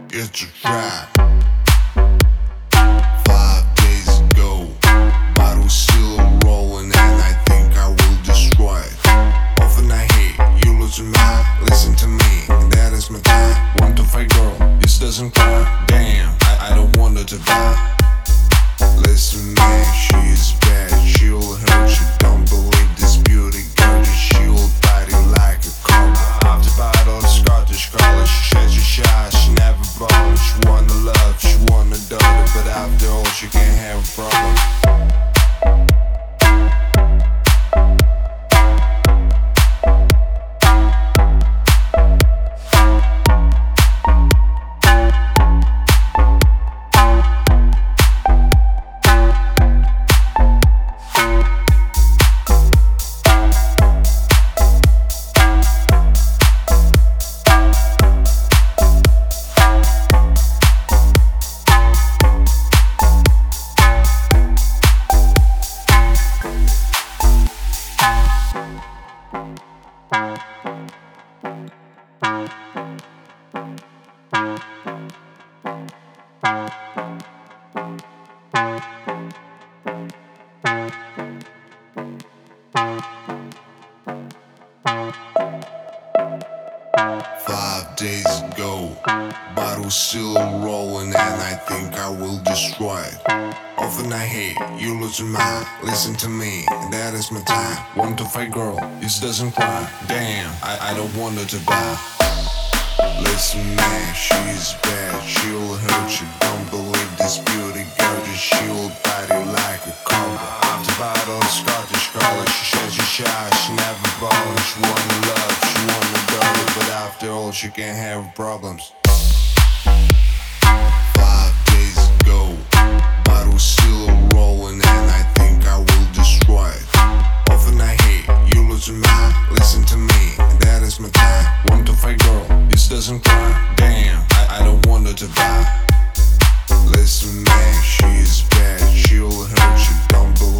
it's a trap. 5 days ago, bottle still rolling, and I think I will destroy it. Often I hate you lose your mind. Listen to me, that is my time. Want to fight, girl? This doesn't cry. Damn, I don't want her to die. Listen, man, she's bad. She'll hurt you. Don't believe this beauty gorgeous. She'll bite you like a cobra. After battle, Scottish color. She says you shy. She never bothered. She wanna love, she wanna daughter, but after all, she can't have a problem. 5 days ago, bottle still rolling, and I think I will destroy it. Often I hate you lose your mind. Listen to me, that is my time. Want to fight, girl? This doesn't cry. Damn, I don't want her to die. Listen, man, she's bad. She'll hurt you. Don't believe this beauty gorgeous. She'll bite you like a cobra. After battle, Scottish color. She says you shy. She never bothered. She wanna love, she wanna daughter, but after all, she can't have problems. 5 days ago, bottle still rolling, and I think I will destroy it. Often I hate you lose your mind. Listen to me, that is my time. Want to fight, girl? This doesn't cry. Damn, I don't want her to die. Listen, man, she's bad. She'll hurt you. Don't believe